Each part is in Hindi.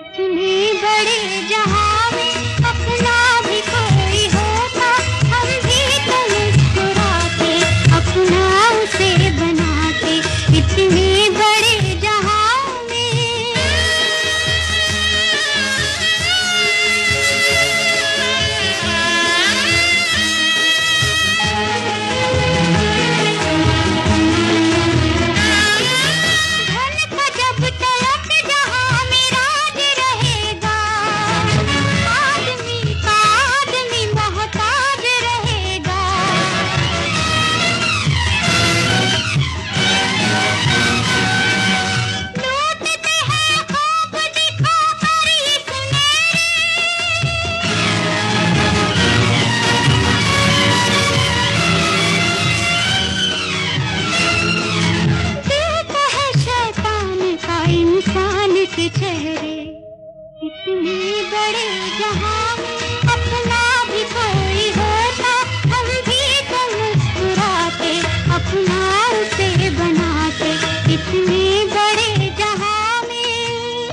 इतने बड़े जहां में अपना भी कोई होता, हम भी तो मुस्कुराते, अपना उसे बनाते। इतने बड़े जहां में धन का जब तलक जहां में राज रहेगा, आदमी का आदमी मोहताज रहेगा। लूटते हैं ख्वाब दिखाकर ये सुनहरे, देखता है शैतान का इंसान के चेहरे। इतने बड़े जहां में अपना भी कोई होता, हम भी तो मुस्कुराते, अपना उसे बनाते। इतने बड़े जहां में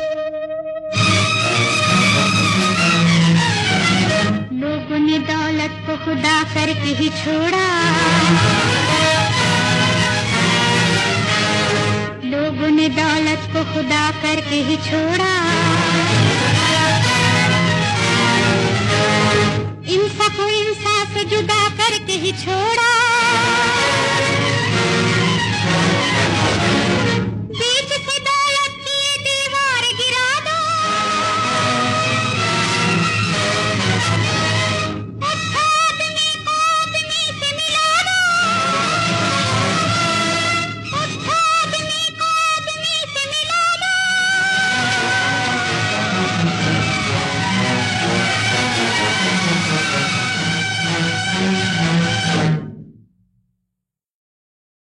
लोगों ने दौलत को खुदा करके ही छोड़ा, लोगों ने दौलत को खुदा करके ही छोड़ा।